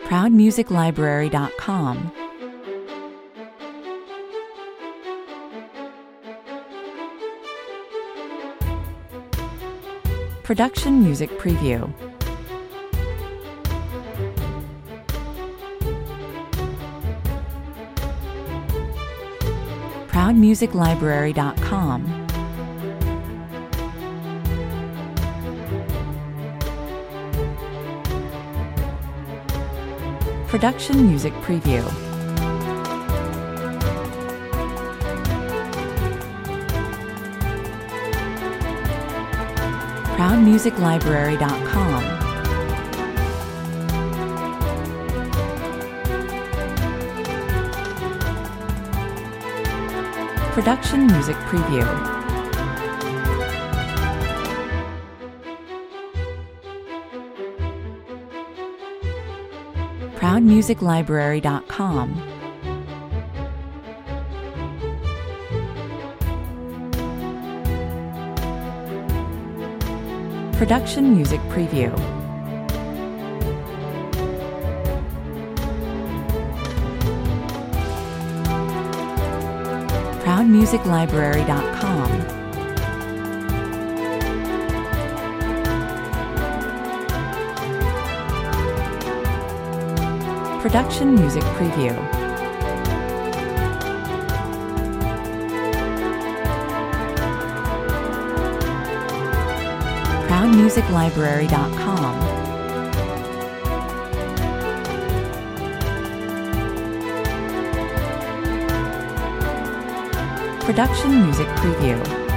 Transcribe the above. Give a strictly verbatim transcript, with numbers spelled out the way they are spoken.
proud music library dot com. Production Music Preview. proud music library dot com. Production Music Preview. proud music library dot com. Production Music Preview. proud music library dot com. Production Music Preview. proud music library dot com. Production Music Preview. proud music library dot com. Production Music Preview.